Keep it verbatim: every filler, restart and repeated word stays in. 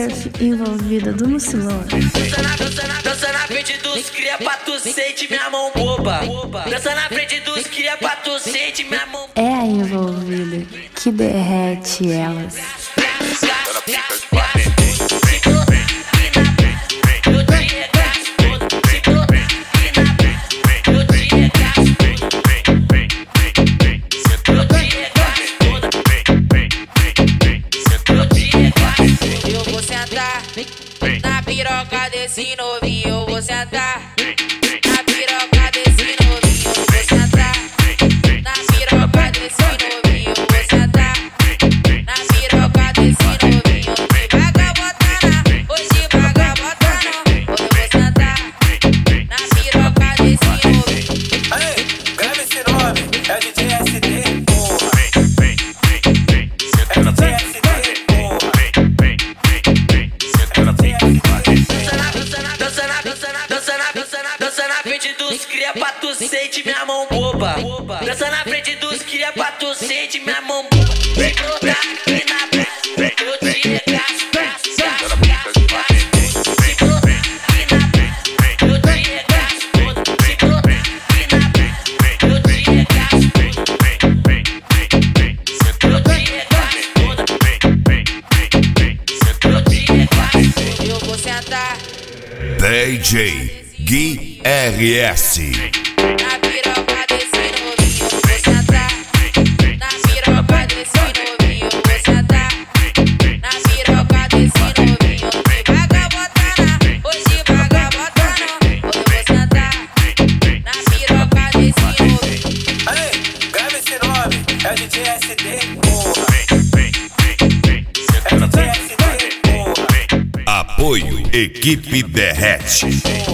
F envolvida do Mucilão. Dança na, dança na, dança na frente dos cria pra tu sente minha mão boba. Dança na frente dos cria pra tu sente minha mão. É a envolvida que derrete elas. Eu vou sentar na piroca desse novinho, eu vou sentar na piroca desse novinho, eu vou sentar na piroca desse novinho, eu vou sentar na piroca desse novinho. Hoje vaga botana, hoje vaga botana, hoje eu vou sentar na piroca desse novinho. Aí, grava esse nome, é D J S D, porra. É D J S D. Dança na frente dos cria pra tu sente minha mão boba. Dança na frente dos cria pra tu sente minha mão boba. Vem jogar aqui na frente, eu te regaço, gaço, gaço, gaço, gaço. Se colocar aqui na frente, eu te regaço. Se colocar aqui na frente, eu te regaço. Eu te regaço, eu te regaço. Eu vou sentar D J Gui R S. na piroca desse novinho, eu vou sentar na piroca desse novinho, eu vou sentar na piroca desse novinho. Hoje vaga botana, hoje vaga botana, hoje eu vou sentar na piroca desse novinho. Aí, grava esse nome, é D J S D, porra. É D J S D, porra. Apoio Equipe Derrete.